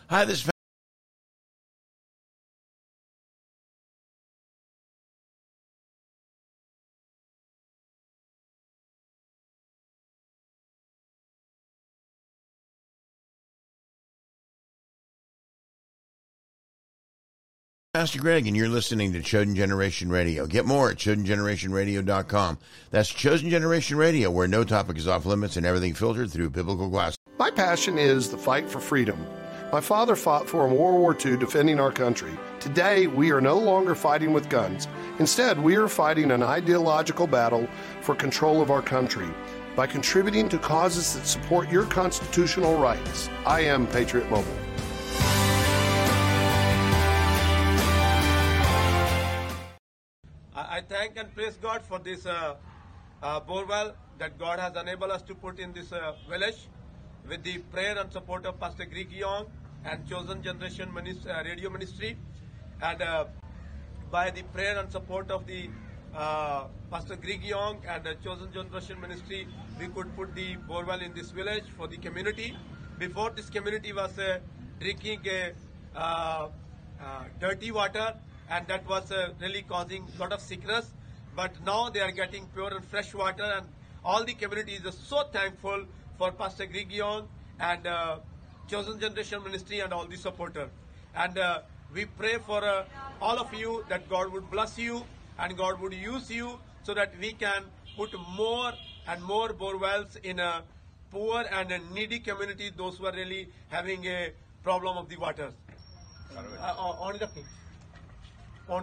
Hi, this is Pastor Greg, and you're listening to Chosen Generation Radio. Get more at ChosenGenerationRadio.com. That's Chosen Generation Radio, where no topic is off limits and everything filtered through biblical glass. My passion is the fight for freedom. My father fought for in World War II defending our country. Today, we are no longer fighting with guns. Instead, we are fighting an ideological battle for control of our country by contributing to causes that support your constitutional rights. I am Patriot Mobile. I thank and praise God for this borewell that God has enabled us to put in this village with the prayer and support of Pastor Greg Young and Chosen Generation Radio Ministry. And by the prayer and support of the Pastor Greg Young and the Chosen Generation Ministry, we could put the borewell in this village for the community. Before, this community was drinking dirty water, and that was really causing a lot of sickness. But now they are getting pure and fresh water, and all the community is so thankful for Pastor Greg Young and Chosen Generation Ministry and all the supporters. And we pray for all of you that God would bless you and God would use you so that we can put more and more borewells in a poor and a needy community, those who are really having a problem of the water. And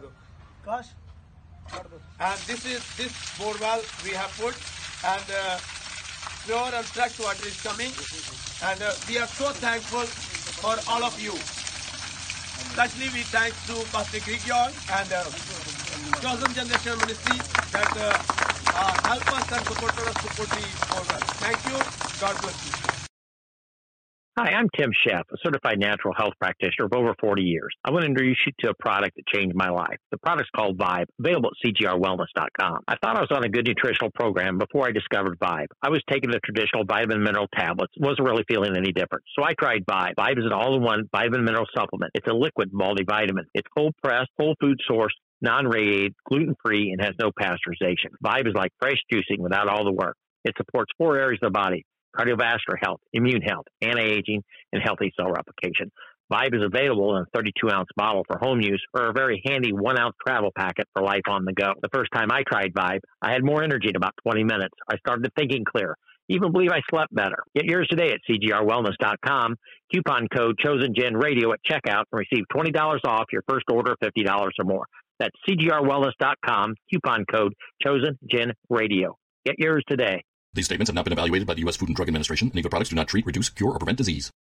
this borewell we have put, and pure and fresh water is coming, and we are so thankful for all of you. Especially we thanks to Pastor Greg Young and Chosen Generation Ministry that help us and support us to put the borewell. Thank you. God bless you. Hi, I'm Tim Sheff, a certified natural health practitioner of over 40 years. I want to introduce you to a product that changed my life. The product's called Vibe, available at cgrwellness.com. I thought I was on a good nutritional program before I discovered Vibe. I was taking the traditional vitamin mineral tablets, wasn't really feeling any different. So I tried Vibe. Vibe is an all-in-one vitamin mineral supplement. It's a liquid multivitamin. It's cold-pressed, whole food sourced, non-radiated, gluten-free, and has no pasteurization. Vibe is like fresh juicing without all the work. It supports 4 areas of the body: cardiovascular health, immune health, anti-aging, and healthy cell replication. Vibe is available in a 32-ounce bottle for home use or a very handy 1-ounce travel packet for life on the go. The first time I tried Vibe, I had more energy in about 20 minutes. I started thinking clear. Even believe I slept better. Get yours today at cgrwellness.com. Coupon code ChosenGenRadio at checkout and receive $20 off your first order of $50 or more. That's cgrwellness.com. Coupon code ChosenGenRadio. Get yours today. These statements have not been evaluated by the U.S. Food and Drug Administration. Any of the products do not treat, reduce, cure, or prevent disease.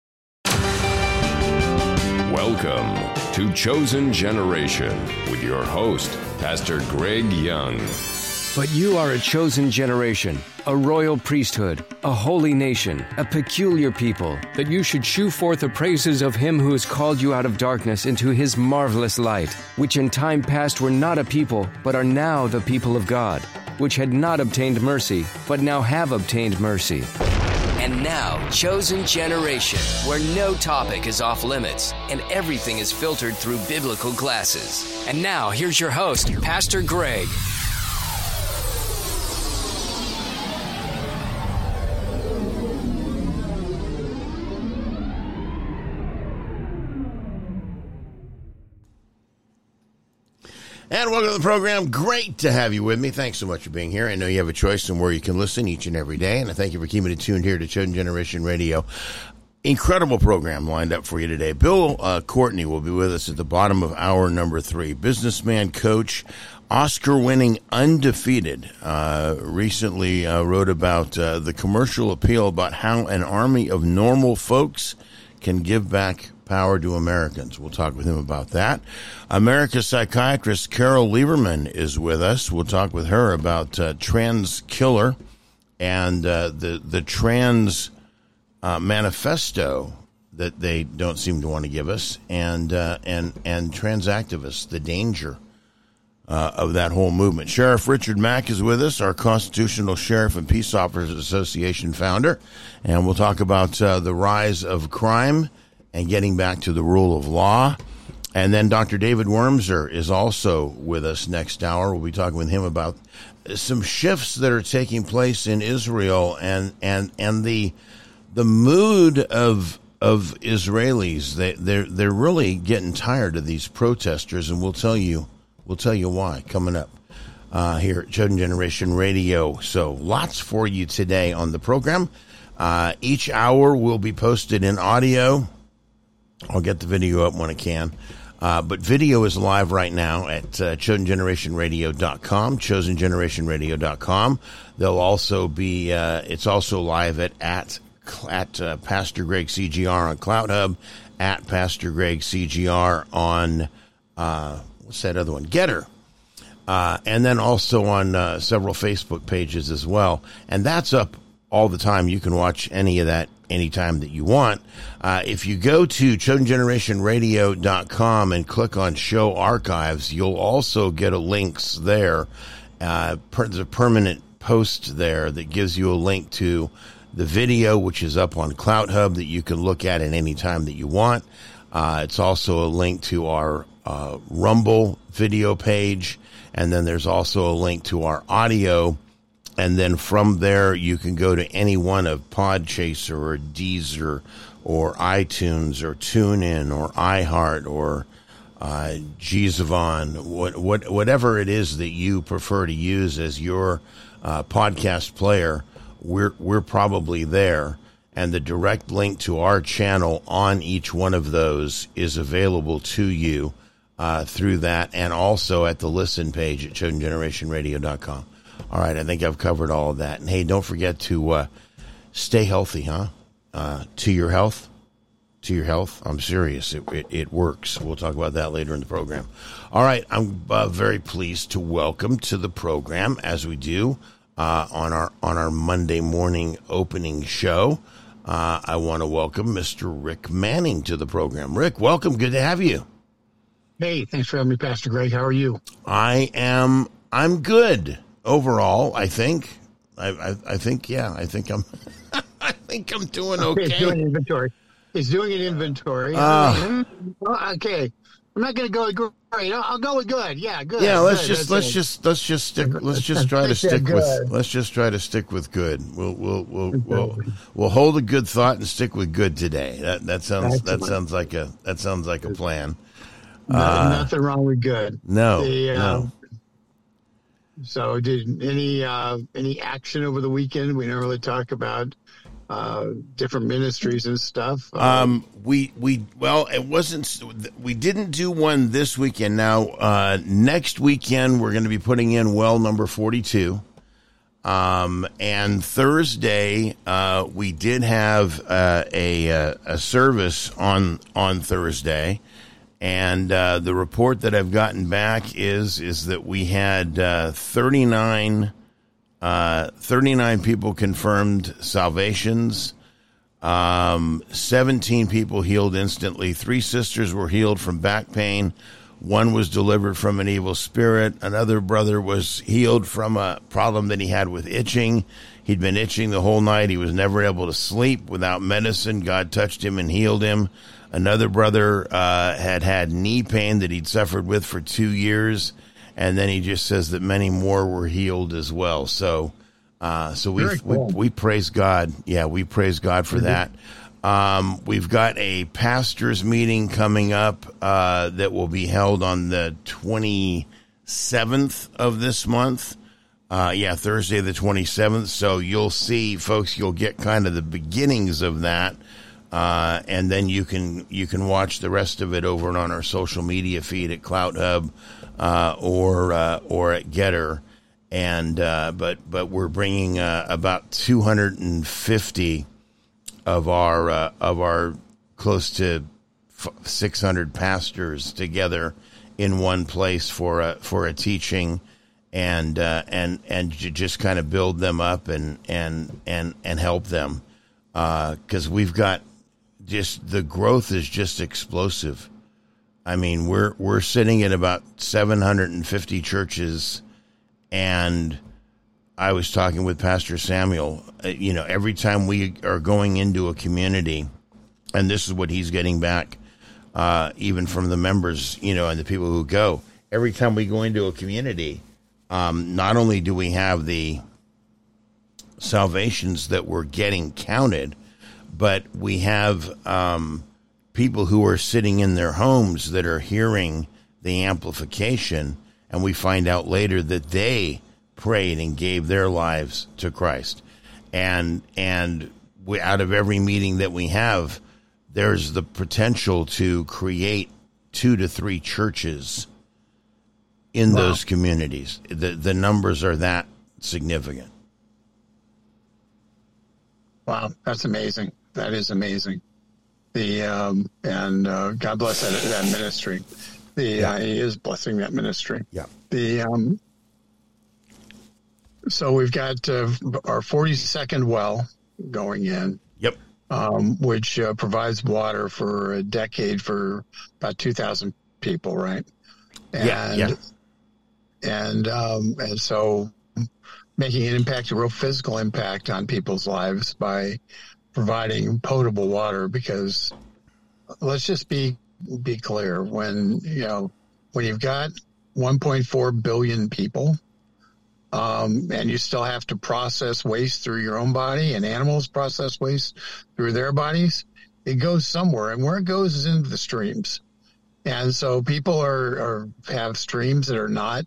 Welcome to Chosen Generation with your host, Pastor Greg Young. But you are a chosen generation, a royal priesthood, a holy nation, a peculiar people, that you should shew forth the praises of him who has called you out of darkness into his marvelous light, which in time past were not a people, but are now the people of God, which had not obtained mercy, but now have obtained mercy. And now, Chosen Generation, where no topic is off limits and everything is filtered through biblical glasses. And now, here's your host, Pastor Greg. And welcome to the program. Great to have you with me. Thanks so much for being here. I know you have a choice in where you can listen each and every day, and I thank you for keeping it tuned here to Chosen Generation Radio. Incredible program lined up for you today. Bill Courtney will be with us at the bottom of hour number 3. Businessman, coach, Oscar-winning, undefeated. Recently wrote about the commercial appeal about how an army of normal folks can give back power to Americans. We'll talk with him about that. America's psychiatrist Carol Lieberman is with us. We'll talk with her about Trans Killer and the trans manifesto that they don't seem to want to give us, and trans activists, the danger of that whole movement. Sheriff Richard Mack is with us, our Constitutional Sheriff and Peace Officers Association founder, and we'll talk about the rise of crime and getting back to the rule of law. And then Dr. David Wormser is also with us next hour. We'll be talking with him about some shifts that are taking place in Israel and the mood of Israelis. They're really getting tired of these protesters, and we'll tell you why coming up here at Chosen Generation Radio. So lots for you today on the program. Each hour will be posted in audio. I'll get the video up when I can. But video is live right now at chosengenerationradio.com, chosengenerationradio.com. There'll also be, it's also live at Pastor Greg CGR on CloutHub, at Pastor Greg CGR on, what's that other one? Getter. And then also on several Facebook pages as well. And that's up all the time. You can watch any of that anytime that you want. If you go to chosengenerationradio.com and click on show archives, you'll also get a links there. There's a permanent post there that gives you a link to the video, which is up on CloutHub, that you can look at any time that you want. It's also a link to our Rumble video page, and then there's also a link to our audio. And then from there, you can go to any one of Podchaser or Deezer or iTunes or TuneIn or iHeart or Gzavon, whatever it is that you prefer to use as your podcast player. We're probably there. And the direct link to our channel on each one of those is available to you through that, and also at the listen page at chosengenerationradio.com. All right, I think I've covered all of that. And, hey, don't forget to stay healthy, huh? To your health. To your health. I'm serious. It works. We'll talk about that later in the program. All right, I'm very pleased to welcome to the program, as we do on our Monday morning opening show. I want to welcome Mr. Rick Manning to the program. Rick, welcome. Good to have you. Hey, thanks for having me, Pastor Greg. How are you? I'm good. Overall, I think I'm I think I'm doing okay. He's doing inventory. He's doing an inventory. Okay. I'm not going to go with great. I'll go with good. Yeah, good. Yeah, let's just try to stick with good. We'll hold a good thought and stick with good today. That sounds like a plan. Nothing wrong with good. No. No. So, did any action over the weekend? We don't really talk about different ministries and stuff. We didn't do one this weekend. Now, next weekend we're going to be putting in well number 42. And Thursday we did have a service on Thursday. And the report that I've gotten back is that we had 39 people confirmed salvations, 17 people healed instantly. 3 sisters were healed from back pain. 1 was delivered from an evil spirit. Another brother was healed from a problem that he had with itching. He'd been itching the whole night. He was never able to sleep without medicine. God touched him and healed him. Another brother had knee pain that he'd suffered with for 2 years, and then he just says that many more were healed as well. So we praise God. Yeah, we praise God for that. We've got a pastors' meeting coming up that will be held on the 27th of this month. Thursday the 27th. So you'll see, folks, you'll get kind of the beginnings of that. And then you can watch the rest of it over on our social media feed at CloutHub or at Getter. And but we're bringing about 250 of our close to 600 pastors together in one place for a teaching and just kind of build them up and help them, because we've got just the growth is just explosive. I mean, we're sitting at about 750 churches, and I was talking with Pastor Samuel. Every time we are going into a community, And this is what he's getting back, even from the members, and the people who go. Every time we go into a community, not only do we have the salvations that we're getting counted, but we have people who are sitting in their homes that are hearing the amplification, and we find out later that they prayed and gave their lives to Christ. And we, out of every meeting that we have, there's the potential to create 2 to 3 churches in those communities. The numbers are that significant. Wow, that's amazing. That is amazing. And God bless that ministry. He is blessing that ministry. Yeah. So we've got our 42nd well going in. Yep. Which provides water for a decade for about 2,000 people, right? And so making an impact, a real physical impact on people's lives by providing potable water, because let's just be clear, when you've got 1.4 billion people, and you still have to process waste through your own body, and animals process waste through their bodies, it goes somewhere, and where it goes is into the streams. And so people have streams that are not,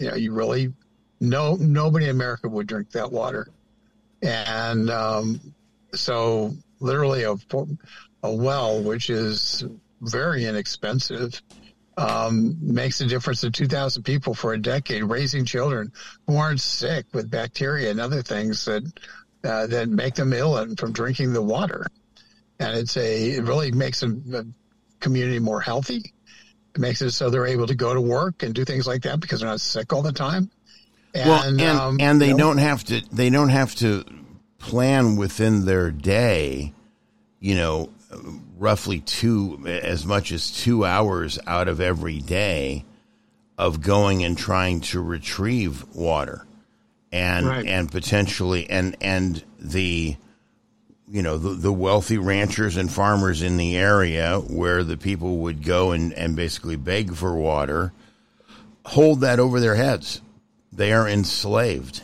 nobody in America would drink that water. And so literally a well, which is very inexpensive, makes a difference to 2,000 people for a decade, raising children who aren't sick with bacteria and other things that make them ill from drinking the water. And it really makes a community more healthy. It makes it so they're able to go to work and do things like that because they're not sick all the time. And they don't have to plan within their day, roughly as much as 2 hours out of every day of going and trying to retrieve water, and potentially and the wealthy ranchers and farmers in the area where the people would go and basically beg for water, hold that over their heads. They are enslaved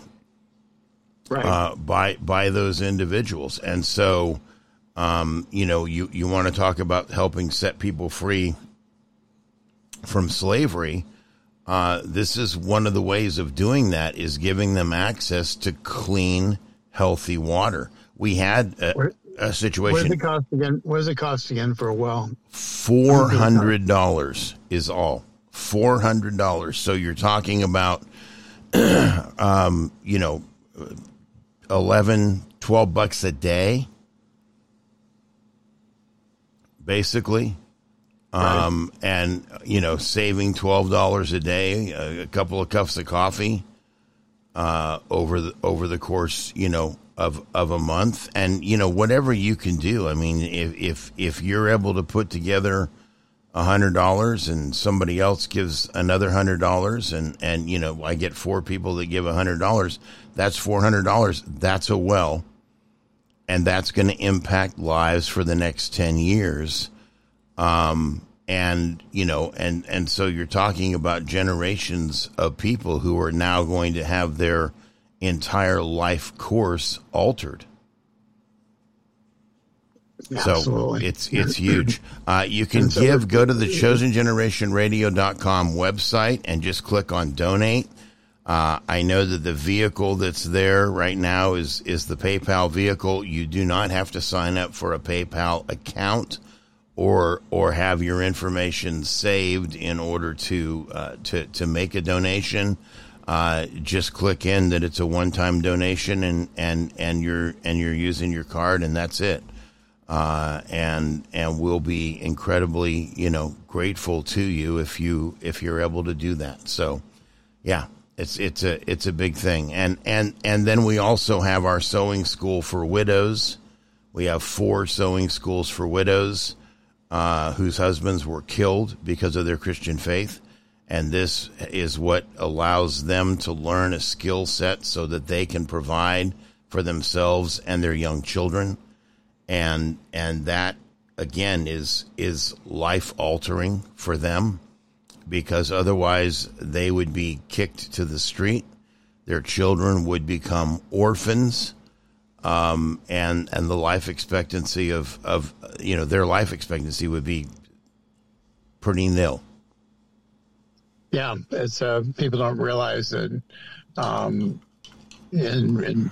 by those individuals. And so, you want to talk about helping set people free from slavery. This is one of the ways of doing that, is giving them access to clean, healthy water. We had a situation. What does it cost again for a well? $400 is all. $400. So you're talking about, 11, 12 bucks a day, basically. And, saving $12 a day, a couple of cups of coffee, over the course, of a month, and, whatever you can do. I mean, if you're able to put together $100 and somebody else gives another $100 and I get 4 people that give $100, that's $400. That's a well. And that's going to impact lives for the next 10 years. And so you're talking about generations of people who are now going to have their entire life course altered. Absolutely. So it's huge. You can go to the chosengenerationradio.com website and just click on donate. I know that the vehicle that's there right now is the PayPal vehicle. You do not have to sign up for a PayPal account or have your information saved in order to make a donation. Just click in that it's a one-time donation and you're using your card, and that's it. And we'll be incredibly, grateful to you if you're able to do that. So, yeah, it's a big thing. And then we also have our sewing school for widows. We have 4 sewing schools for widows, whose husbands were killed because of their Christian faith. And this is what allows them to learn a skill set so that they can provide for themselves and their young children. And that again, is life altering for them, because otherwise they would be kicked to the street. Their children would become orphans, and the life expectancy of their life expectancy would be pretty nil. Yeah, it's people don't realize that in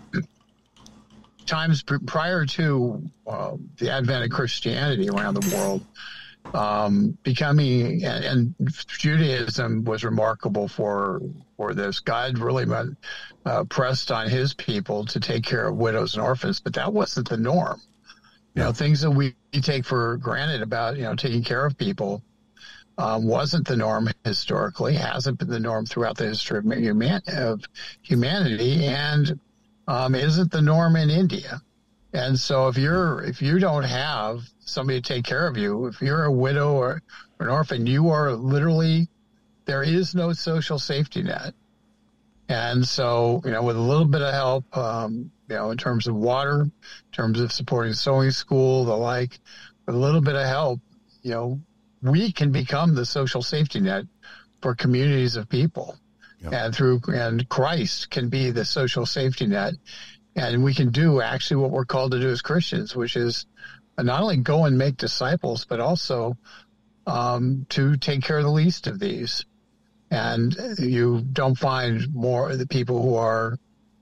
times prior to the advent of Christianity around the world, becoming, and Judaism was remarkable for this. God really pressed on his people to take care of widows and orphans, but that wasn't the norm. Things that we take for granted about, taking care of people, wasn't the norm historically, hasn't been the norm throughout the history of humanity, and isn't the norm in India. And so if you don't have somebody to take care of you, if you're a widow or an orphan, you are literally, there is no social safety net. And so, with a little bit of help, in terms of water, in terms of supporting sewing school, the like, with a little bit of help, we can become the social safety net for communities of people. Yeah. And Christ can be the social safety net. And we can do actually what we're called to do as Christians, which is not only go and make disciples, but also to take care of the least of these. And you don't find more the people who are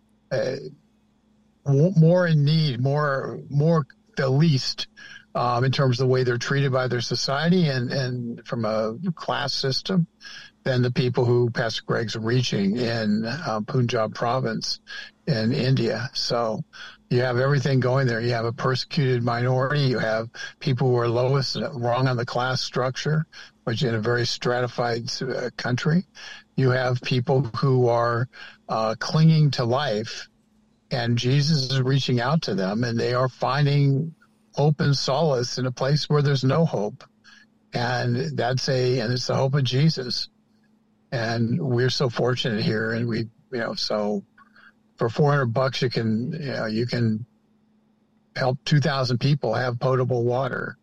more in need, more the least, in terms of the way they're treated by their society and from a class system, than the people who Pastor Greg's reaching in Punjab province in India. So you have everything going there. You have a persecuted minority. You have people who are lowest rung on the class structure, which in a very stratified country. You have people who are clinging to life, and Jesus is reaching out to them, and they are finding hope and solace in a place where there's no hope. And it's the hope of Jesus. And we're so fortunate here. And so for $400, you can help 2,000 people have potable water.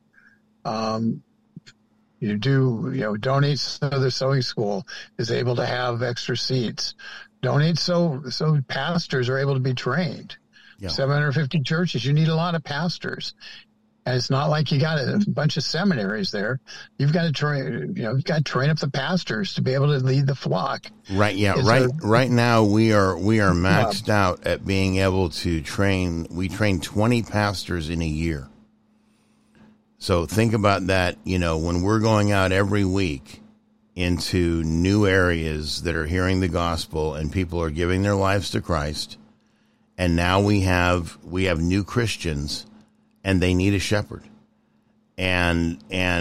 Donate so the sewing school is able to have extra seats. Donate so pastors are able to be trained. Yeah. 750 churches. You need a lot of pastors. And it's not like you got a bunch of seminaries there. You've got to train. You've got to train up the pastors to be able to lead the flock. Right. Yeah. Right now we are maxed out at being able to train. We train 20 pastors in a year. So think about that. When we're going out every week into new areas that are hearing the gospel and people are giving their lives to Christ, and now we have new Christians. And they need a shepherd, and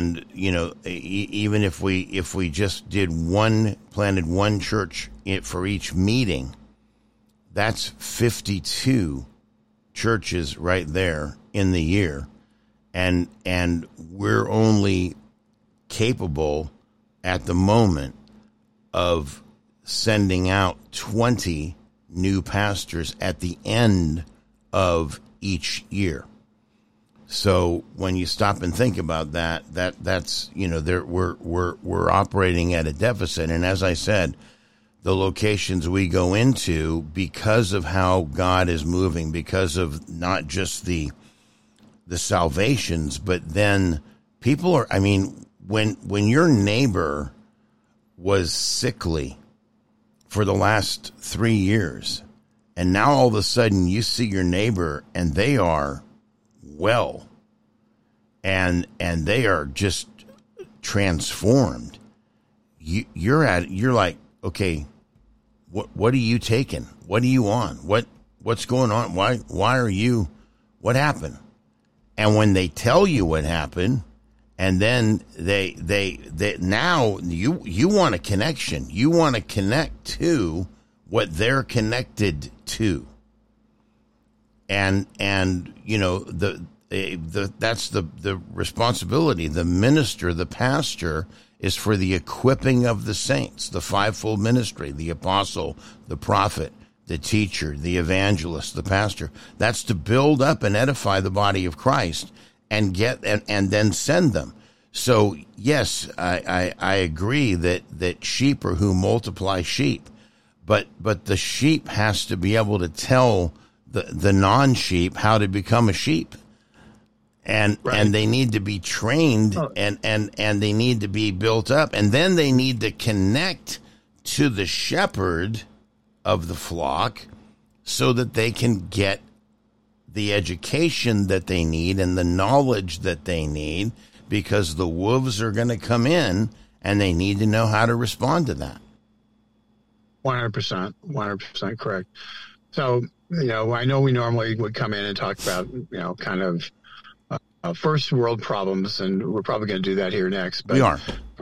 even if we just planted one church for each meeting, that's 52 churches right there in the year, and we're only capable at the moment of sending out 20 new pastors at the end of each year. So when you stop and think about that's we're operating at a deficit. And as I said, the locations we go into, because of how God is moving, because of not just the salvations, but then people are. I mean, when your neighbor was sickly for the last 3 years, and now all of a sudden you see your neighbor and they are well, and they are just transformed. You're like, okay, what are you taking? What are you on? What's going on? Why are you? What happened? And when they tell you what happened, and then they now you want a connection. You want to connect to what they're connected to. And that's the responsibility. The minister, the pastor, is for the equipping of the saints, the fivefold ministry, the apostle, the prophet, the teacher, the evangelist, the pastor. That's to build up and edify the body of Christ. and get and then send them. So yes, I agree that sheep are who multiply sheep, but the sheep has to be able to tell the non-sheep how to become a sheep. And they need to be trained and they need to be built up, and then they need to connect to the shepherd of the flock so that they can get the education that they need and the knowledge that they need, because the wolves are going to come in and they need to know how to respond to that. 100% correct. So, I know we normally would come in and talk about, kind of first world problems, and we're probably going to do that here next. But we are.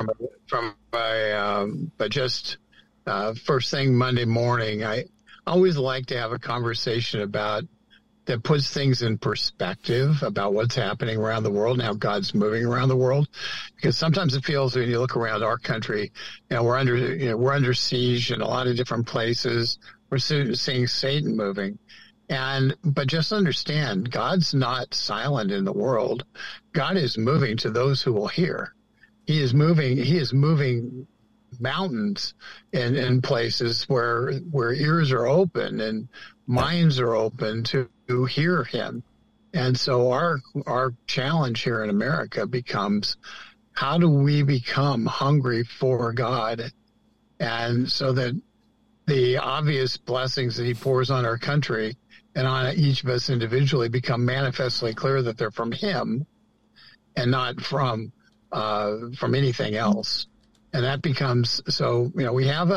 But just first thing Monday morning, I always like to have a conversation that puts things in perspective about what's happening around the world and how God's moving around the world. Because sometimes it feels, when you look around our country, we're under siege in a lot of different places. We're seeing Satan moving. But just understand, God's not silent in the world. God is moving to those who will hear. He is moving mountains in places where ears are open and minds are open to hear him. And so our challenge here in America becomes, how do we become hungry for God? And so that the obvious blessings that he pours on our country and on each of us individually become manifestly clear that they're from him and not from anything else. And that becomes, so, we have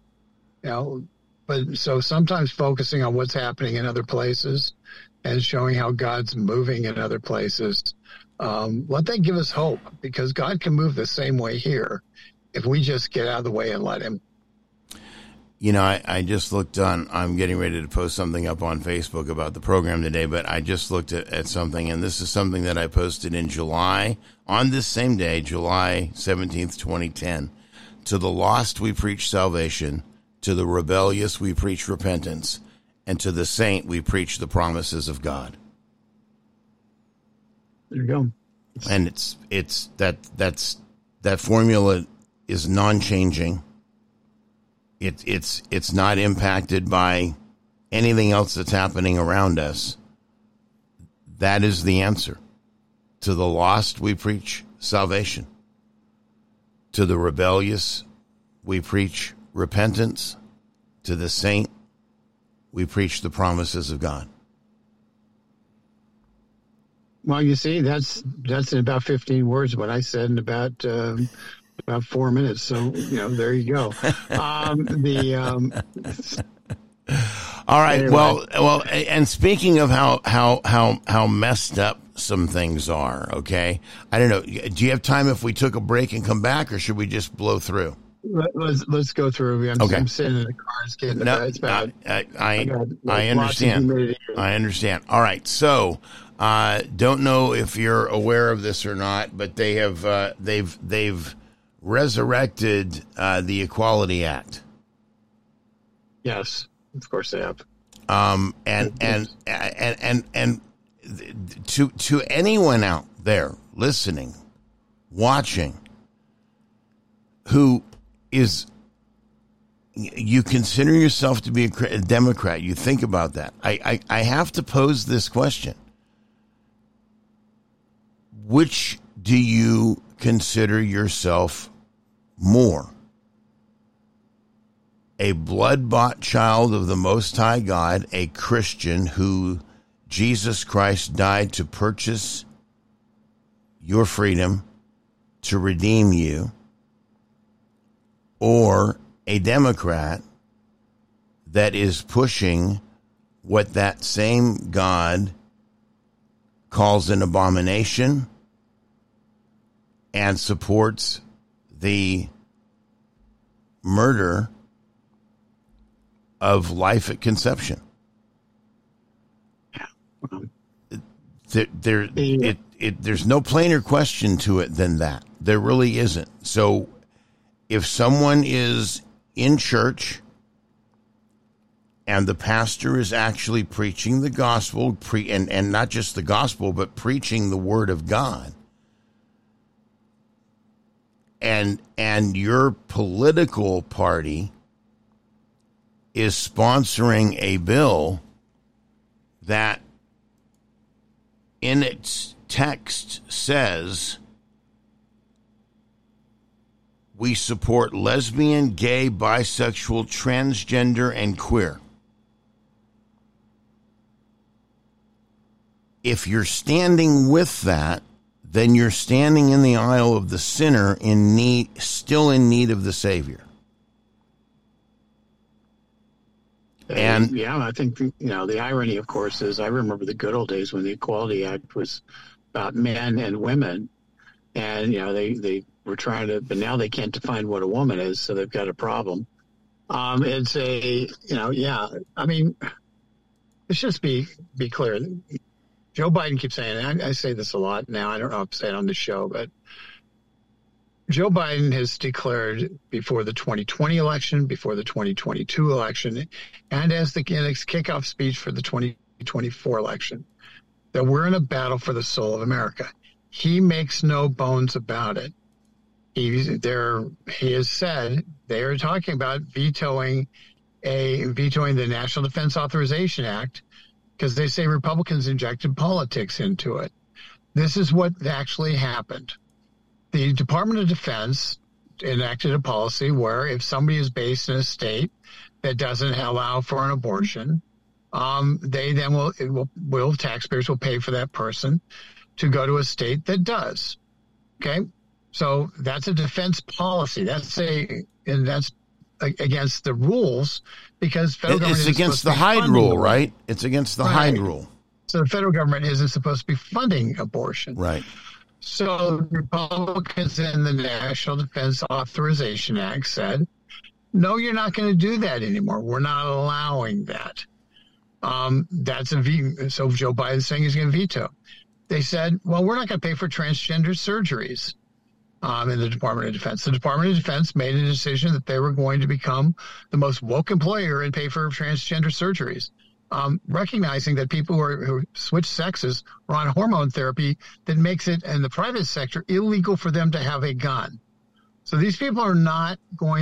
but so sometimes focusing on what's happening in other places and showing how God's moving in other places, let that give us hope, because God can move the same way here if we just get out of the way and let him. I just looked I'm getting ready to post something up on Facebook about the program today, but I just looked at something, and this is something that I posted in July, on this same day, July 17th, 2010. To the lost we preach salvation, to the rebellious we preach repentance, and to the saint we preach the promises of God. There you go. And it's that formula is non-changing. It's not impacted by anything else that's happening around us. That is the answer. To the lost, we preach salvation. To the rebellious, we preach repentance. To the saint, we preach the promises of God. Well, you see, that's in about 15 words what I said in about 4 minutes. So, there you go. All right. Anyway. Well, and speaking of how messed up some things are, okay? I don't know. Do you have time if we took a break and come back, or should we just blow through? Let's go through. I'm sitting in the car. It's getting it's bad. I understand. I understand. All right. So, don't know if you're aware of this or not, but they have they've resurrected the Equality Act. Yes, of course they have. And to anyone out there listening, watching, who is, you consider yourself to be a Democrat, you think about that. I have to pose this question. Which do you consider yourself more? A blood-bought child of the Most High God, a Christian who Jesus Christ died to purchase your freedom, to redeem you, or a Democrat that is pushing what that same God calls an abomination and supports the murder of life at conception. There's no plainer question to it than that. There really isn't. So if someone is in church and the pastor is actually preaching the gospel, and not just the gospel, but preaching the word of God, and your political party is sponsoring a bill that in its text says we support lesbian, gay, bisexual, transgender, and queer. If you're standing with that, then you're standing in the aisle of the sinner still in need of the Savior. And yeah, I think, the irony, of course, is I remember the good old days when the Equality Act was about men and women. And, they were trying to, but now they can't define what a woman is, so they've got a problem. Let's just be clear. Joe Biden keeps saying, and I say this a lot now, I don't know if I say it on the show, but Joe Biden has declared before the 2020 election, before the 2022 election, and as the kickoff speech for the 2024 election, that we're in a battle for the soul of America. He makes no bones about it. He has said they are talking about vetoing the National Defense Authorization Act because they say Republicans injected politics into it. This is what actually happened. The Department of Defense enacted a policy where if somebody is based in a state that doesn't allow for an abortion, they then taxpayers will pay for that person to go to a state that does. Okay, so that's a defense policy. That's against the rules because federal government it's against the Hyde rule, right? It's against the Hyde rule. So the federal government isn't supposed to be funding abortion, right? So the Republicans in the National Defense Authorization Act said, no, you're not going to do that anymore. We're not allowing that. That's a veto. So Joe Biden's saying he's going to veto. They said, well, we're not going to pay for transgender surgeries in the Department of Defense. The Department of Defense made a decision that they were going to become the most woke employer and pay for transgender surgeries. Recognizing that people who switch sexes are on hormone therapy that makes it in the private sector illegal for them to have a gun. So these people are not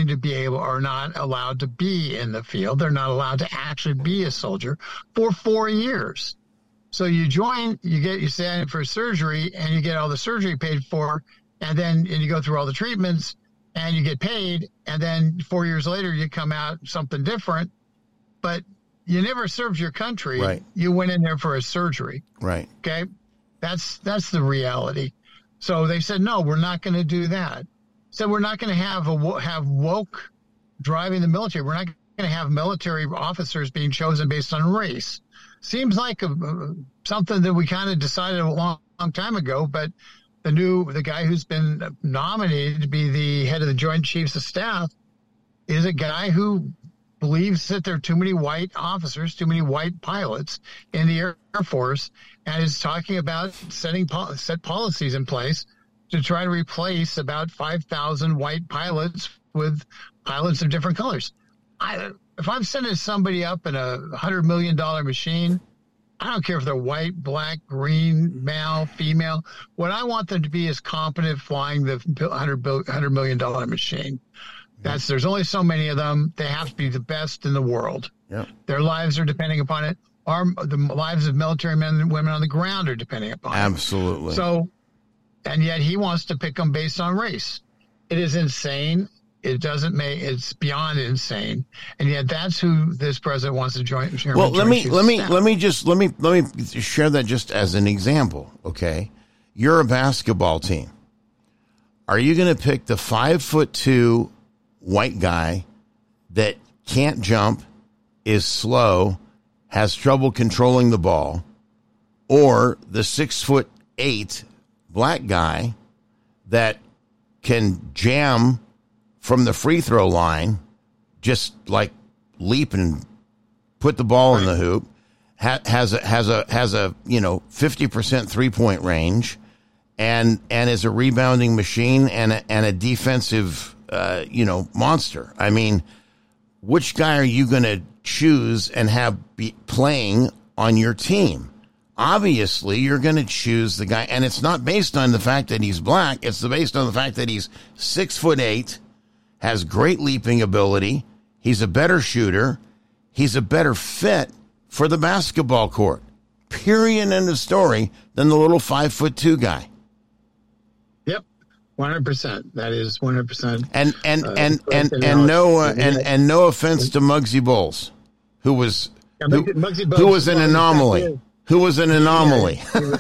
allowed to be in the field. They're not allowed to actually be a soldier for 4 years. So you join, you stand for surgery and you get all the surgery paid for, and you go through all the treatments and you get paid. And then 4 years later, you come out something different, but you never served your country. Right. You went in there for a surgery. Right. Okay. That's the reality. So they said, no, we're not going to do that. So we're not going to have woke driving the military. We're not going to have military officers being chosen based on race. Seems like something that we kind of decided a long time ago, but the guy who's been nominated to be the head of the Joint Chiefs of Staff is a guy who believes that there are too many white officers, too many white pilots in the Air Force, and is talking about set policies in place to try to replace about 5,000 white pilots with pilots of different colors. If I'm sending somebody up in a $100 million machine, I don't care if they're white, black, green, male, female. What I want them to be is competent flying the $100 million machine. There's only so many of them. They have to be the best in the world. Yep. Their lives are depending upon it. The lives of military men and women on the ground are depending upon it. Absolutely. So, and yet he wants to pick them based on race. It is insane. It's beyond insane. And yet that's who this president wants to join. Well, let me share that just as an example. Okay. You're a basketball team. Are you going to pick the 5'2" white guy that can't jump, is slow, has trouble controlling the ball, or the 6'8" black guy that can jam from the free throw line, just like leap and put the ball in the hoop, has a 50% 3-point range, and is a rebounding machine and a defensive monster. I mean, which guy are you going to choose and have be playing on your team? Obviously, you're going to choose the guy, and it's not based on the fact that he's black. It's based on the fact that he's 6'8", has great leaping ability. He's a better shooter. He's a better fit for the basketball court. Period. End of story. Than the little 5'2" guy. Yep, 100%. That is 100%. And no offense to Muggsy Bogues, who was an anomaly. Who was an anomaly. Yeah, he was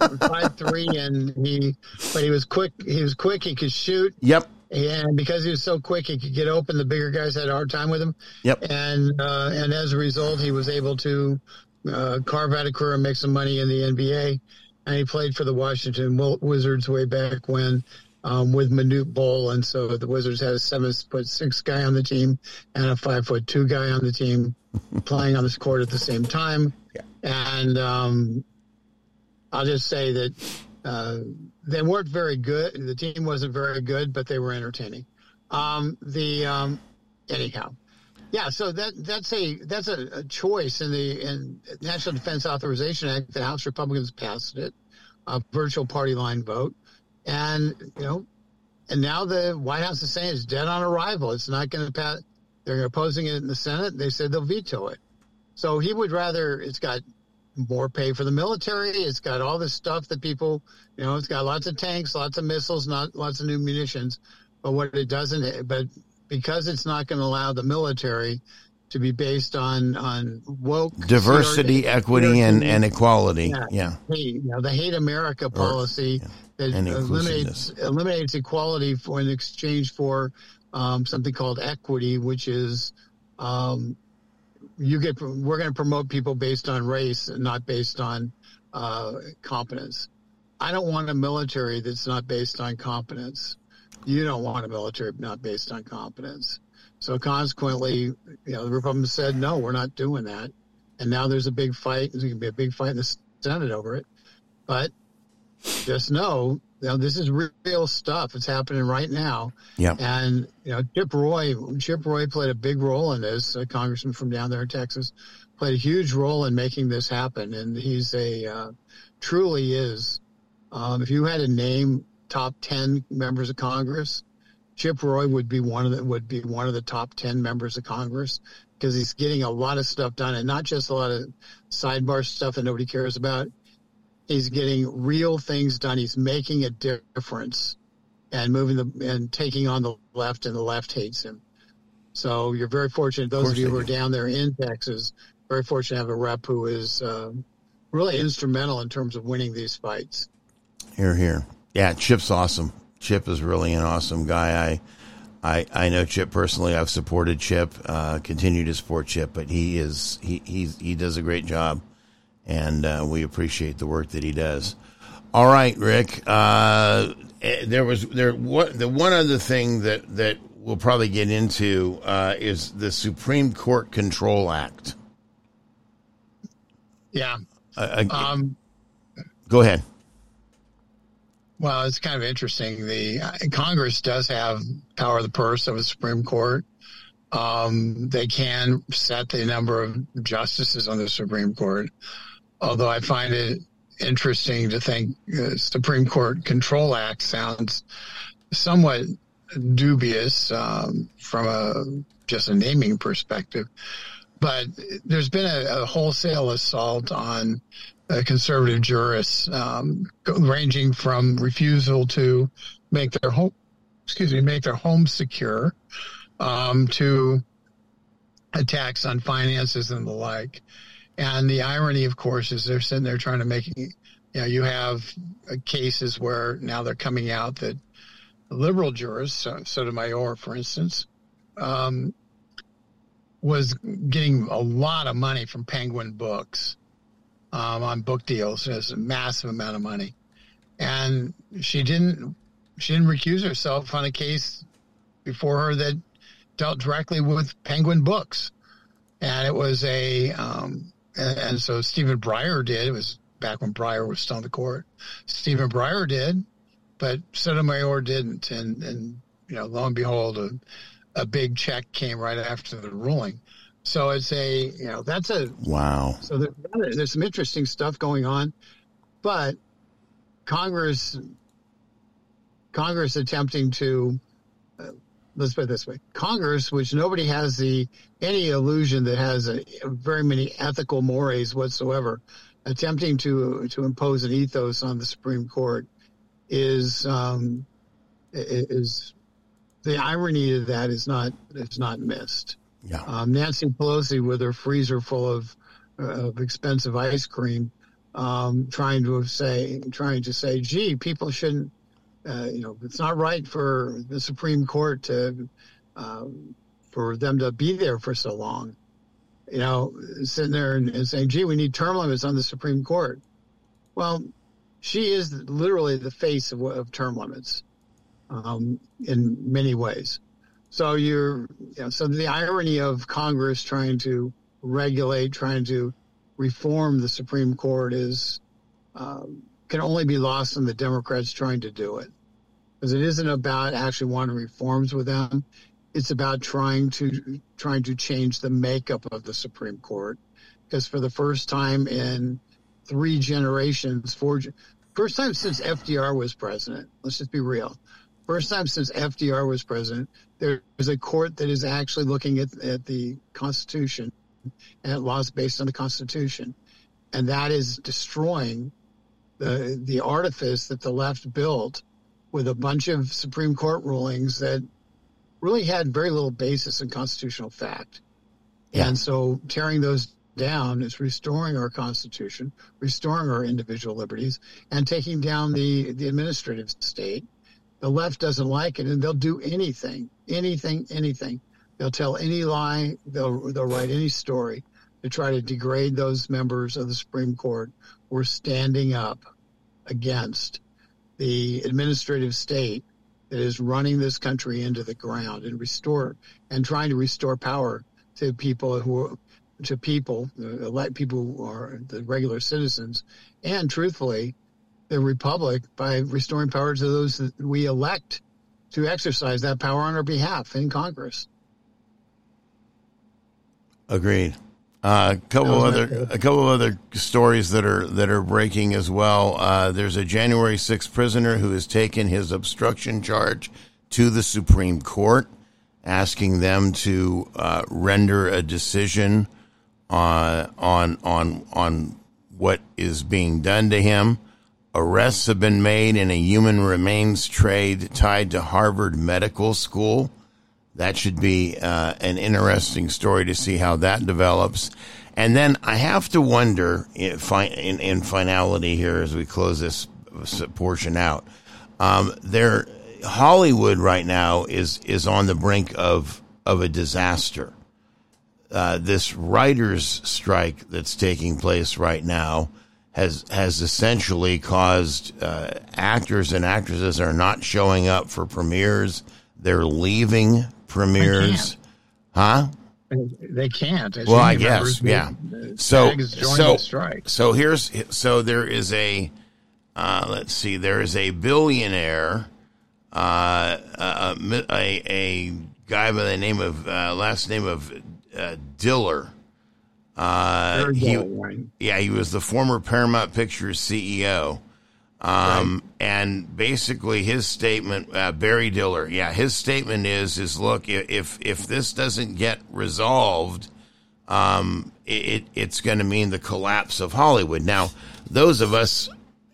5'3", but he was quick. He was quick. He could shoot. Yep. And because he was so quick, he could get open. The bigger guys had a hard time with him. Yep. And as a result, he was able to carve out a career and make some money in the NBA. And he played for the Washington Wizards way back when with Manute Bol. And so the Wizards had a 7'6" guy on the team and a 5'2" guy on the team playing on this court at the same time. Yeah. And I'll just say that they weren't very good. The team wasn't very good, but they were entertaining. Anyhow, yeah. So that's a choice in the National Defense Authorization Act. The House Republicans passed it, a virtual party line vote, and now the White House is saying it's dead on arrival. It's not going to pass. They're opposing it in the Senate. They said they'll veto it. So he would rather. It's got more pay for the military. It's got all this stuff that people, it's got lots of tanks, lots of missiles, not lots of new munitions. But what it doesn't, but because it's not going to allow the military to be based on woke diversity, equity, and equality. Yeah. The Hate America policy that eliminates equality in exchange for something called equity, which is we're going to promote people based on race and not based on competence. I don't want a military that's not based on competence. You don't want a military not based on competence. So consequently, the Republicans said, no, we're not doing that. And now there's a big fight. There's going to be a big fight in the Senate over it. But just know, this is real stuff. It's happening right now. Yeah. And, Chip Roy played a big role in this. A congressman from down there in Texas played a huge role in making this happen. And he's truly is. If you had to name top 10 members of Congress, Chip Roy would be one of the top 10 members of Congress, because he's getting a lot of stuff done, and not just a lot of sidebar stuff that nobody cares about. He's getting real things done. He's making a difference and and taking on the left, and the left hates him. So you're very fortunate. Those of you who are down there in Texas, very fortunate to have a rep who is really instrumental in terms of winning these fights. Hear, hear. Yeah, Chip's awesome. Chip is really an awesome guy. I know Chip personally. I've supported Chip, continue to support Chip, but he does a great job, and we appreciate the work that he does. All right, Rick. The one other thing that we'll probably get into is the Supreme Court Control Act. Yeah. Go ahead. Well, it's kind of interesting. The Congress does have power of the purse of the Supreme Court. They can set the number of justices on the Supreme Court. Although I find it interesting to think the Supreme Court Control Act sounds somewhat dubious from just a naming perspective. But there's been a wholesale assault on conservative jurists, ranging from refusal to make their home secure, to attacks on finances and the like. And the irony, of course, is they're sitting there trying to make, you have cases where now they're coming out that liberal jurists, Sotomayor, for instance, was getting a lot of money from Penguin Books on book deals. It was a massive amount of money. And she didn't recuse herself on a case before her that dealt directly with Penguin Books. And it was and so Stephen Breyer did. It was back when Breyer was still in the court. Stephen Breyer did, but Sotomayor didn't. And lo and behold, a big check came right after the ruling. So it's that's a wow. So there's some interesting stuff going on, but Congress attempting to, let's put it this way, Congress, which nobody has any illusion that has very many ethical mores whatsoever, attempting to impose an ethos on the Supreme Court is the irony of that is not missed. Yeah. Nancy Pelosi with her freezer full of expensive ice cream, trying to say, gee, people shouldn't, it's not right for the Supreme Court to, for them to be there for so long. Sitting there and saying, gee, we need term limits on the Supreme Court. Well, she is literally the face of term limits, in many ways. So so the irony of Congress trying to regulate, trying to reform the Supreme Court is can only be lost on the Democrats trying to do it, because it isn't about actually wanting reforms with them. It's about trying to change the makeup of the Supreme Court, because for the first time in 3 generations, first time since FDR was president. Let's just be real. First time since FDR was president, there's a court that is actually looking at the Constitution and at laws based on the Constitution. And that is destroying the artifice that the left built with a bunch of Supreme Court rulings that really had very little basis in constitutional fact. Yeah. And so tearing those down is restoring our Constitution, restoring our individual liberties, and taking down the administrative state. The left doesn't like it, and they'll do anything. They'll tell any lie. They'll write any story to try to degrade those members of the Supreme Court who are standing up against the administrative state that is running this country into the ground and trying to restore power to people elect people who are the regular citizens, and truthfully, the republic, by restoring power to those that we elect to exercise that power on our behalf in Congress. Agreed. A couple of other stories that are breaking as well. There's a January 6th prisoner who has taken his obstruction charge to the Supreme Court, asking them to render a decision on what is being done to him. Arrests have been made in a human remains trade tied to Harvard Medical School. That should be an interesting story to see how that develops. And then I have to wonder, in finality here as we close this portion out, Hollywood right now is on the brink of a disaster. This writers' strike that's taking place right now has essentially caused actors and actresses are not showing up for premieres. They're leaving premieres. Huh? They can't. Well, I guess, yeah. So there is a let's see, there is a billionaire, a guy by the name of last name of Diller. He was the former Paramount Pictures CEO. And basically his statement, Barry Diller, his statement is look, if this doesn't get resolved, it's going to mean the collapse of Hollywood. Now, those of us,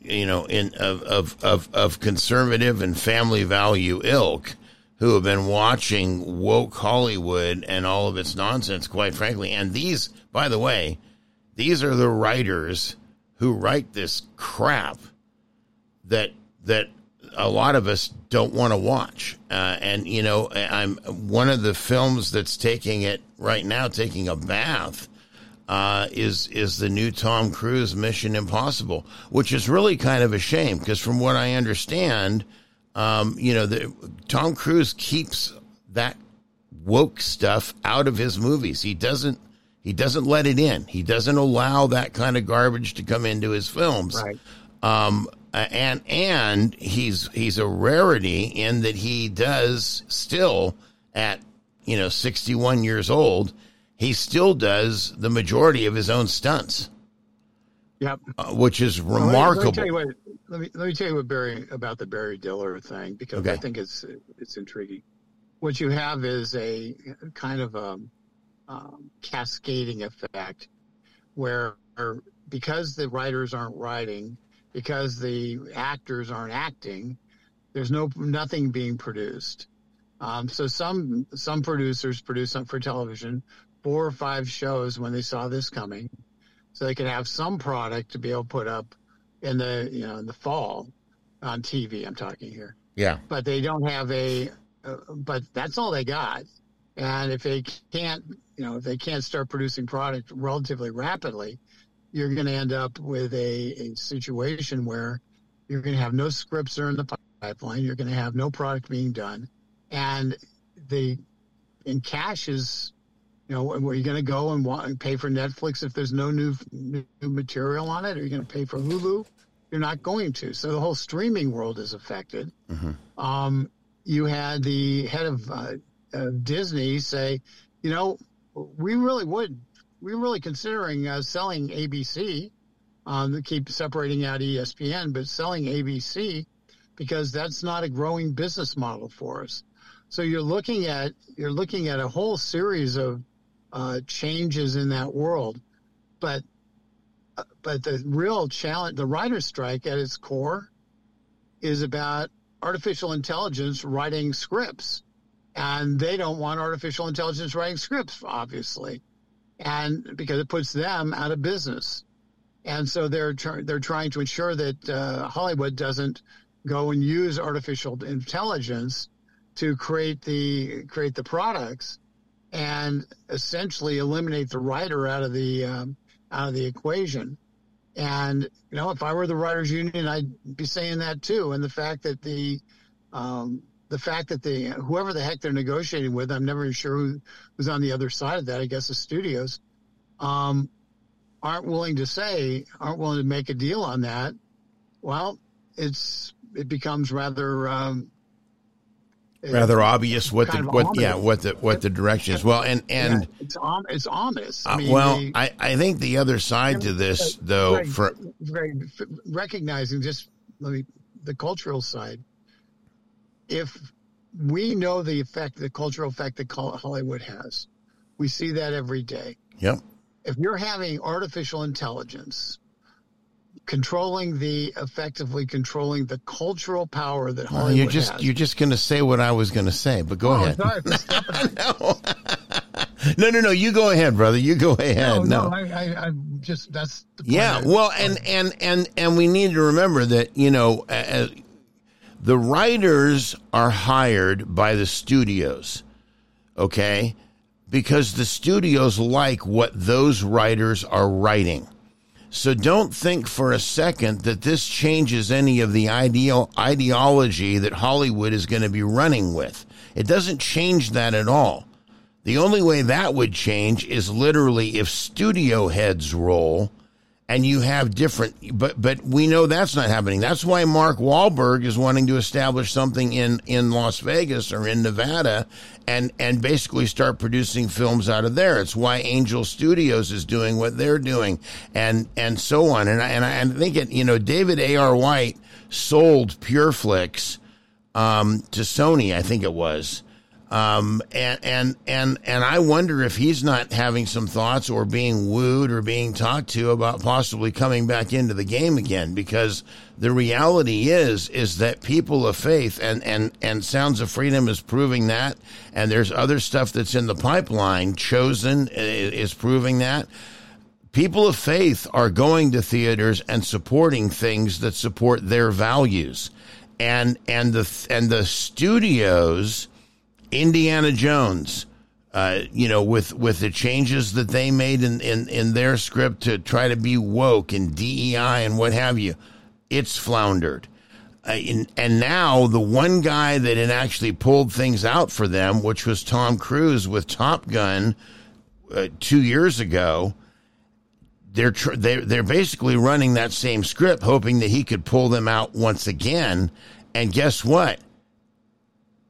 of conservative and family value ilk who have been watching woke Hollywood and all of its nonsense, quite frankly, and these, by the way, these are the writers who write this crap that a lot of us don't want to watch. I'm one of the films that's taking a bath, is the new Tom Cruise Mission Impossible, which is really kind of a shame because from what I understand, Tom Cruise keeps that woke stuff out of his movies. He doesn't let it in. He doesn't allow that kind of garbage to come into his films. Right. And he's a rarity in that he does still at 61 years old, he still does the majority of his own stunts. Yep. Which is remarkable. Let me tell you what about the Barry Diller thing, because I think it's intriguing. What you have is a kind of a cascading effect where, because the writers aren't writing, because the actors aren't acting, there's nothing being produced. So some producers produce something for television, 4 or 5 shows when they saw this coming, so they could have some product to be able to put up in the fall on TV. I'm talking here. Yeah. But they don't have but that's all they got. And if they can't start producing product relatively rapidly, you're going to end up with a situation where you're going to have no scripts that are in the pipeline. You're going to have no product being done. And cash is, where you're going to go and pay for Netflix if there's no new material on it? Are you going to pay for Hulu? You're not going to. So the whole streaming world is affected. Mm-hmm. You had the head of Disney say, we're really considering selling ABC, to keep separating out ESPN, but selling ABC because that's not a growing business model for us. So you're looking at a whole series of changes in that world, but the real challenge, the writer's strike at its core, is about artificial intelligence writing scripts, and they don't want artificial intelligence writing scripts, obviously, and because it puts them out of business, and so they're trying to ensure that Hollywood doesn't go and use artificial intelligence to create the products and essentially eliminate the writer out of the equation. And if I were the writers union, I'd be saying that too. And the fact that whoever the heck they're negotiating with, I'm never sure who's on the other side of that. I guess the studios aren't willing to make a deal on that. Well, it becomes rather obvious what the direction is. Well, and it's ominous. I think the other side to this, though, recognizing just the cultural side. If we know the cultural effect that Hollywood has, we see that every day. Yep. If you're having artificial intelligence effectively controlling the cultural power that Hollywood has. You're just going to say what I was going to say, but go ahead. Sorry. No. You go ahead, brother. You go ahead. No. I just, that's the point. Yeah. Well, and we need to remember that, the writers are hired by the studios. Okay. Because the studios like what those writers are writing. So don't think for a second that this changes any of the ideology that Hollywood is going to be running with. It doesn't change that at all. The only way that would change is literally if studio heads roll and you have different, but we know that's not happening. That's why Mark Wahlberg is wanting to establish something in Las Vegas or in Nevada and basically start producing films out of there. It's why Angel Studios is doing what they're doing and so on. And I think David A.R. White sold PureFlix to Sony, I think it was. And I wonder if he's not having some thoughts or being wooed or being talked to about possibly coming back into the game again, because the reality is that people of faith and Sounds of Freedom is proving that. And there's other stuff that's in the pipeline. Chosen is proving that. People of faith are going to theaters and supporting things that support their values, and the studios, Indiana Jones, with the changes that they made in their script to try to be woke and DEI and what have you, it's floundered. And now the one guy that had actually pulled things out for them, which was Tom Cruise with Top Gun 2 years ago, they're basically running that same script, hoping that he could pull them out once again. And guess what?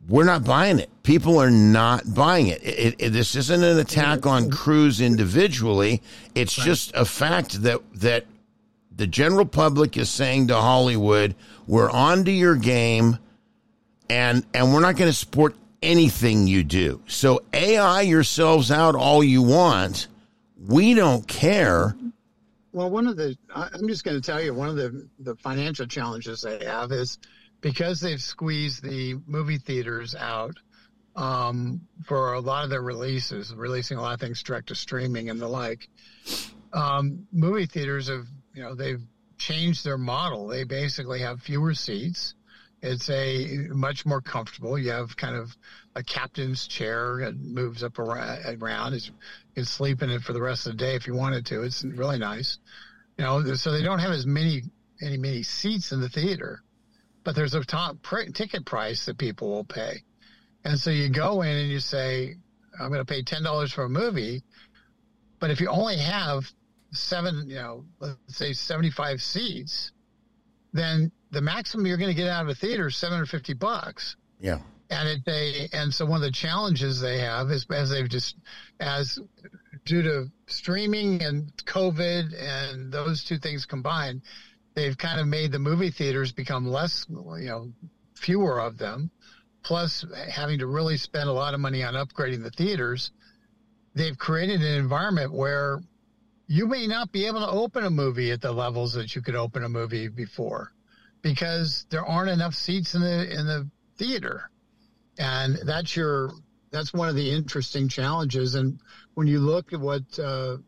we're not buying it. People are not buying it. This isn't an attack on Cruise individually. It's just a fact that the general public is saying to Hollywood, we're on to your game, and we're not going to support anything you do. So AI yourselves out all you want. We don't care. Well, I'm just going to tell you, one of the financial challenges they have is because they've squeezed the movie theaters out for a lot of their releasing a lot of things direct to streaming and the like. Movie theaters have, they've changed their model. They basically have fewer seats. It's much more comfortable. You have kind of a captain's chair that moves up around. You can sleep in it for the rest of the day if you wanted to. It's really nice. So they don't have as many seats in the theater, but there's a top ticket price that people will pay. And so you go in and you say, I'm going to pay $10 for a movie, but if you only have let's say 75 seats, then the maximum you're going to get out of a theater is $750. Yeah. And so one of the challenges they have is as due to streaming and COVID and those two things combined, they've kind of made the movie theaters become less, fewer of them, plus having to really spend a lot of money on upgrading the theaters. They've created an environment where you may not be able to open a movie at the levels that you could open a movie before because there aren't enough seats in the theater. And that's one of the interesting challenges. And when you look at what the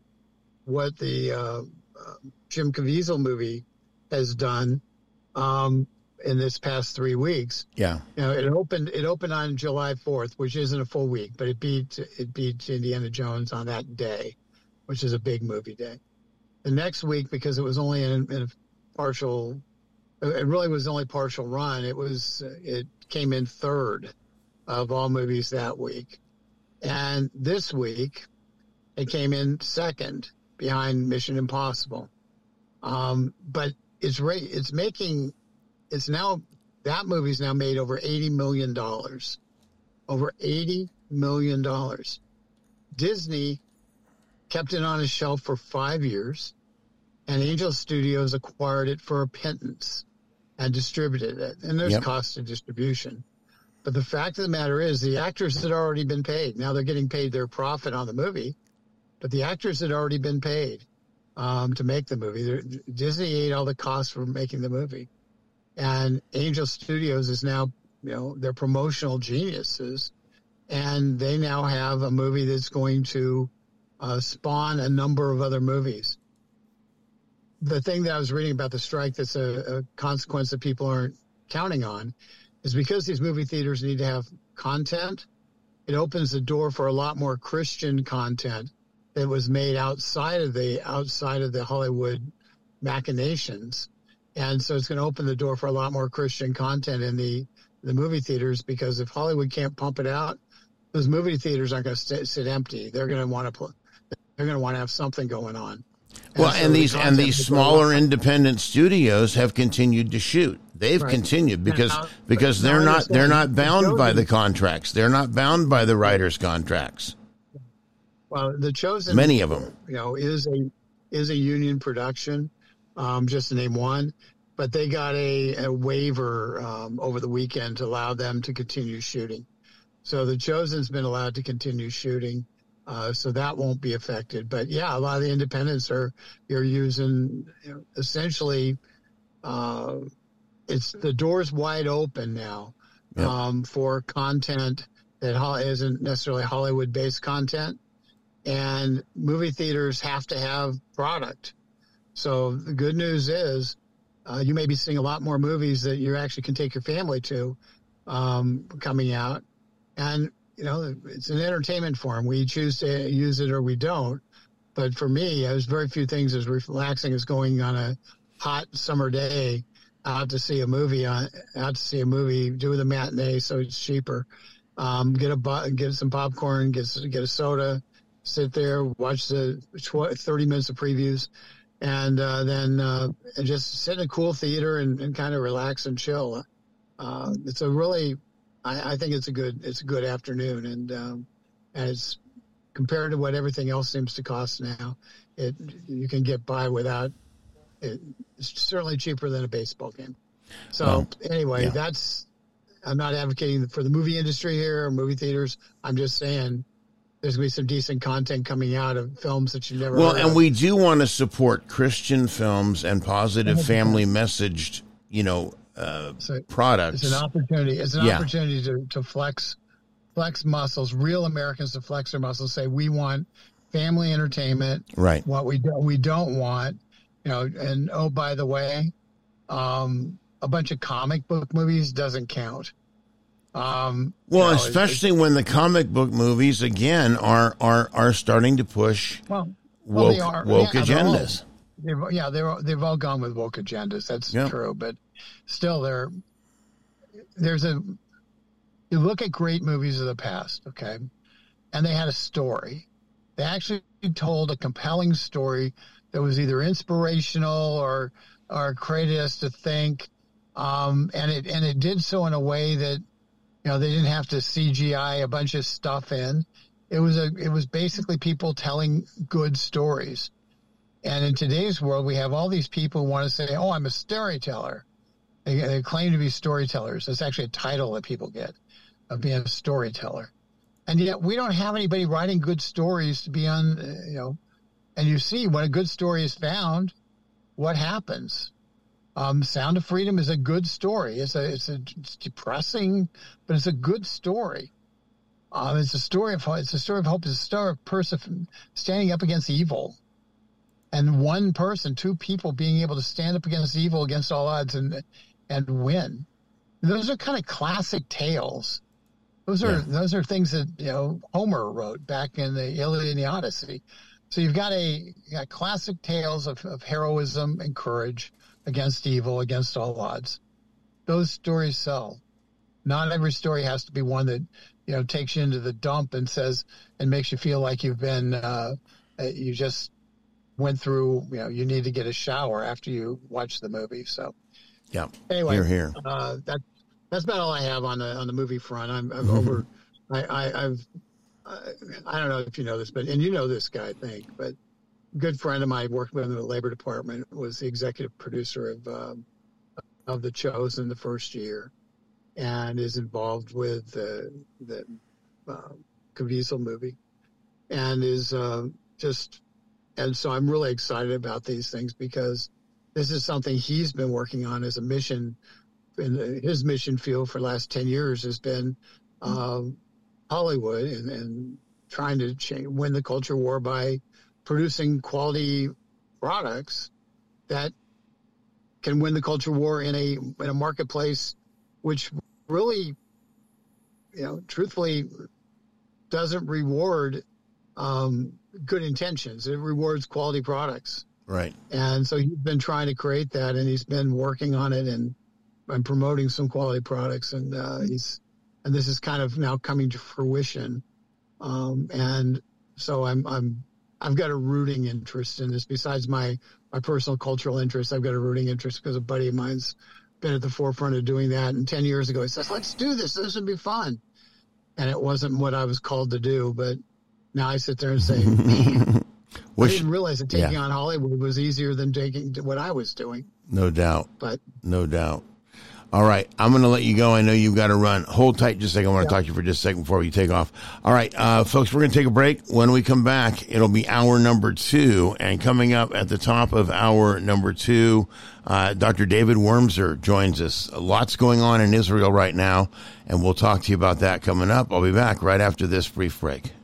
Jim Caviezel movie has done in this past 3 weeks, it opened on July 4th, which isn't a full week, but it beat Indiana Jones on that day, which is a big movie day. The next week, because it was only in a partial, it really was only partial run. It came in third of all movies that week. And this week, it came in second behind Mission Impossible. But that movie's now made over $80 million. Over $80 million. Disney kept it on a shelf for 5 years, and Angel Studios acquired it for a pittance and distributed it. And there's cost of distribution. But the fact of the matter is the actors had already been paid. Now they're getting paid their profit on the movie, but the actors had already been paid to make the movie. Disney ate all the costs for making the movie. And Angel Studios is now, they're promotional geniuses, and they now have a movie that's going to spawn a number of other movies. The thing that I was reading about the strike that's a consequence that people aren't counting on is because these movie theaters need to have content, it opens the door for a lot more Christian content that was made outside of the Hollywood machinations. And so it's going to open the door for a lot more Christian content in the movie theaters, because if Hollywood can't pump it out, those movie theaters aren't going to sit empty. They're going to want to have something going on. And these smaller independent studios have continued to shoot. They've continued because they're not bound by the contracts. They're not bound by the writers' contracts. Well, The Chosen, many of them, is a union production, just to name one. But they got a waiver over the weekend to allow them to continue shooting. So The Chosen's been allowed to continue shooting. So that won't be affected. But yeah, a lot of the independents are using essentially. It's the door's wide open now for content that isn't necessarily Hollywood-based content, and movie theaters have to have product. So the good news is you may be seeing a lot more movies that you actually can take your family to coming out, and it's an entertainment form. We choose to use it or we don't. But for me, there's very few things as relaxing as going on a hot summer day out to see a movie, do the matinee so it's cheaper. Get some popcorn, get a soda, sit there, watch the 30 minutes of previews, and then just sit in a cool theater and kind of relax and chill. It's a really I think it's a good afternoon, and it's compared to what everything else seems to cost now, you can get by without it. It's certainly cheaper than a baseball game. So anyway, I'm not advocating for the movie industry here or movie theaters. I'm just saying there's going to be some decent content coming out of films that you never heard and of. we do want to support Christian films and positive family messaged, products. It's an opportunity. It's an opportunity to flex muscles, real Americans to flex their muscles, say we want family entertainment. Right. What we don't want, and oh, by the way, a bunch of comic book movies doesn't count. Especially when the comic book movies again are starting to push woke agendas. They've all gone with woke agendas. That's true, but still, you look at great movies of the past, okay, and they had a story. They actually told a compelling story that was either inspirational or created us to think, and it did so in a way that they didn't have to CGI a bunch of stuff in. It was basically people telling good stories. And in today's world, we have all these people who want to say, "Oh, I'm a storyteller." They claim to be storytellers. That's actually a title that people get of being a storyteller. And yet we don't have anybody writing good stories to be on, and you see when a good story is found, what happens? Sound of Freedom is a good story. It's depressing, but it's a good story. It's a story of hope. It's a story of hope. It's a story of a person standing up against evil. And one person, two people being able to stand up against evil against all odds and win. Those are kind of classic tales. Those are things that Homer wrote back in the Iliad and the Odyssey. So you've got classic tales of heroism and courage against evil, against all odds. Those stories sell. Not every story has to be one that takes you into the dump and makes you feel like you've been you just went through, you need to get a shower after you watch the movie. So, anyway, here. That's about all I have on the movie front. I've over, I don't know if you know this, and you know this guy, I think, but a good friend of mine worked with in the Labor Department, was the executive producer of The Chosen the first year, and is involved with the Caviezel movie, and is and so I'm really excited about these things because this is something he's been working on as a mission. And his mission field for the last 10 years has been Hollywood and trying to win the culture war by producing quality products that can win the culture war in a marketplace, which really, truthfully, doesn't reward good intentions. It rewards quality products. Right. And so he's been trying to create that, and he's been working on it and promoting some quality products. And and this is kind of now coming to fruition. And so I've got a rooting interest in this. Besides my personal cultural interest, I've got a rooting interest because a buddy of mine's been at the forefront of doing that. And 10 years ago, he says, "Let's do this. This would be fun." And it wasn't what I was called to do, but now I sit there and say, man, I didn't realize that taking on Hollywood was easier than taking what I was doing. No doubt. But no doubt. All right. I'm going to let you go. I know you've got to run. Hold tight just a second. I want to talk to you for just a second before you take off. All right, folks, we're going to take a break. When we come back, it'll be hour number 2. And coming up at the top of hour number 2, Dr. David Wormser joins us. Lots going on in Israel right now, and we'll talk to you about that coming up. I'll be back right after this brief break.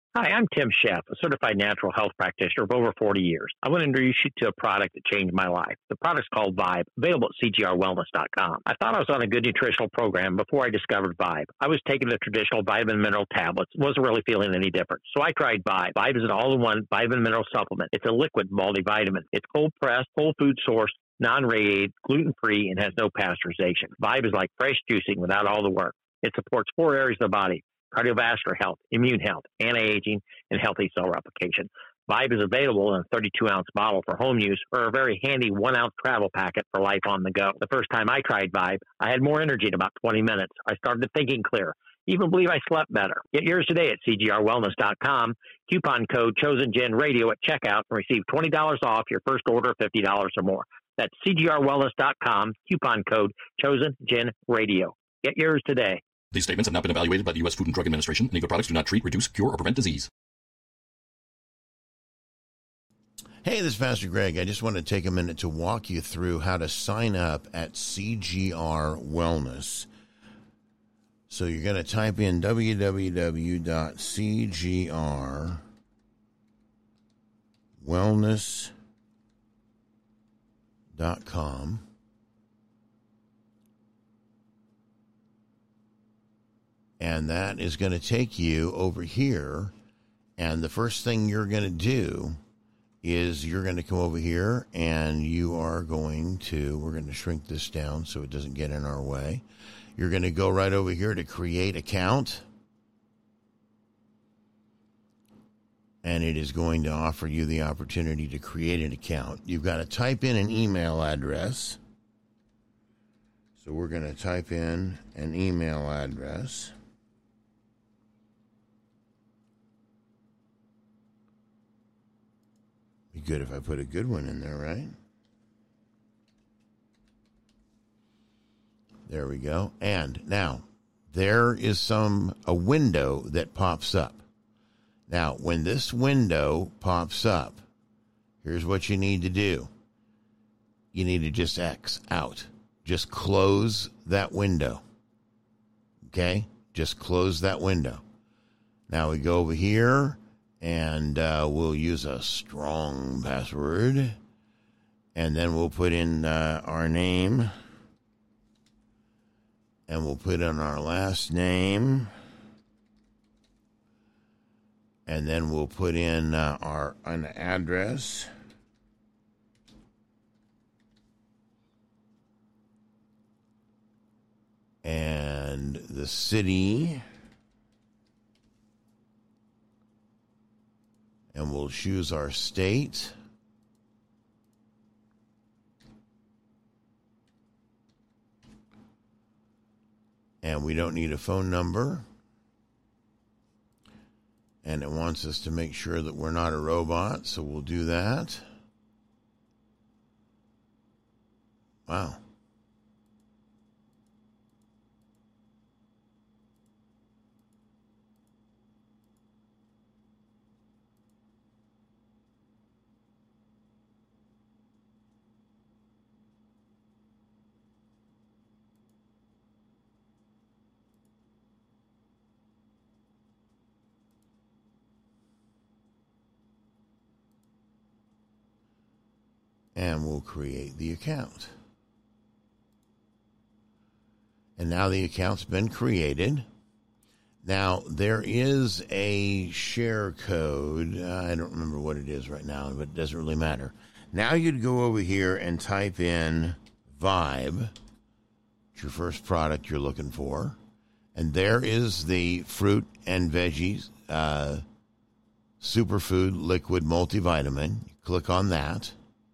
Hi, I'm Tim Sheff, a certified natural health practitioner of over 40 years. I want to introduce you to a product that changed my life. The product's called Vibe, available at CGRWellness.com. I thought I was on a good nutritional program before I discovered Vibe. I was taking the traditional vitamin mineral tablets, wasn't really feeling any different. So I tried Vibe. Vibe is an all-in-one vitamin mineral supplement. It's a liquid multivitamin. It's cold-pressed, whole food sourced, non-radiated, gluten-free, and has no pasteurization. Vibe is like fresh juicing without all the work. It supports 4 areas of the body: cardiovascular health, immune health, anti-aging, and healthy cell replication. Vibe is available in a 32-ounce bottle for home use or a very handy 1-ounce travel packet for life on the go. The first time I tried Vibe, I had more energy in about 20 minutes. I started thinking clear. Even believe I slept better. Get yours today at CGRWellness.com. Coupon code ChosenGenRadio at checkout and receive $20 off your first order of $50 or more. That's CGRWellness.com. Coupon code ChosenGenRadio. Get yours today. These statements have not been evaluated by the U.S. Food and Drug Administration. Any of the products do not treat, reduce, cure, or prevent disease. Hey, this is Pastor Greg. I just want to take a minute to walk you through how to sign up at CGR Wellness. So you're going to type in www.cgrwellness.com. And that is going to take you over here. And the first thing you're going to do is you're going to come over here and we're going to shrink this down so it doesn't get in our way. You're going to go right over here to create account. And it is going to offer you the opportunity to create an account. You've got to type in an email address. So we're going to type in an email address. Be good if I put a good one in there, right? There we go. And now there is a window that pops up. Now, when this window pops up, here's what you need to do. You need to just X out. Just close that window. Okay? Just close that window. Now we go over here. And we'll use a strong password. And then we'll put in our name. And we'll put in our last name. And then we'll put in an address. And the city. And we'll choose our state. And we don't need a phone number. And it wants us to make sure that we're not a robot, so we'll do that. Wow. And we'll create the account. And now the account's been created. Now, there is a share code. I don't remember what it is right now, but it doesn't really matter. Now you'd go over here and type in Vibe. It's your first product you're looking for. And there is the fruit and veggies superfood liquid multivitamin. You click on that.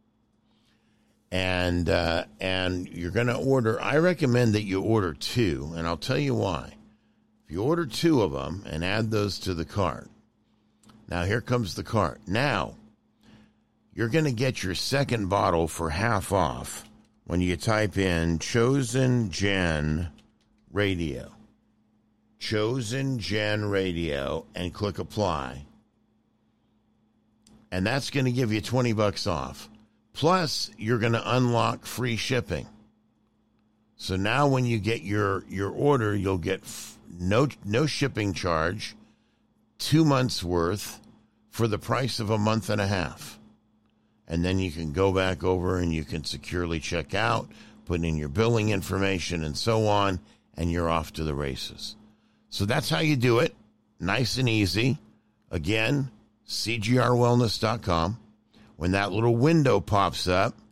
And you're going to order, I recommend that you order 2, and I'll tell you why. If you order 2 of them and add those to the cart, now here comes the cart. Now, you're going to get your second bottle for half off when you type in Chosen Gen Radio. Chosen Gen Radio, and click apply. And that's going to give you $20 off. Plus, you're going to unlock free shipping. So now when you get your order, you'll get no shipping charge, 2 months worth for the price of a month and a half. And then you can go back over and you can securely check out, put in your billing information and so on, and you're off to the races. So that's how you do it. Nice and easy. Again, cgrwellness.com. When that little window pops up,